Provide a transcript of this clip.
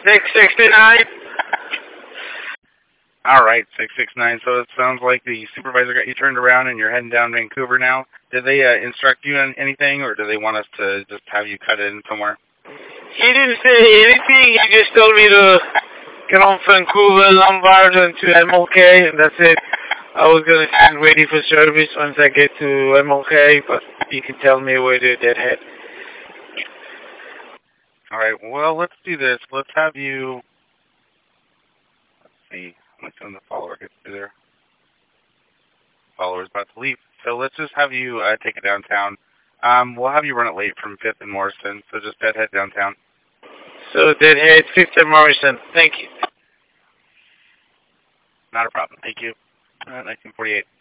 669. All right, 669. So it sounds like the supervisor got you turned around and you're heading down Vancouver now. Did they instruct you on anything, or do they want us to just have you cut in somewhere? He didn't say anything. He just told me to get on Vancouver, Lombard, and to MLK, and that's it. I was going to stand ready for service once I get to MLK, but you can tell me where to deadhead. All right, well, let's do this. Let's have you... Let's see. I'm assuming the follower gets through there. Follower's about to leave. So let's just have you take it downtown. We'll have you run it late from 5th and Morrison, so just deadhead downtown. So deadhead 5th and Morrison. Thank you. Not a problem. Thank you. 1948.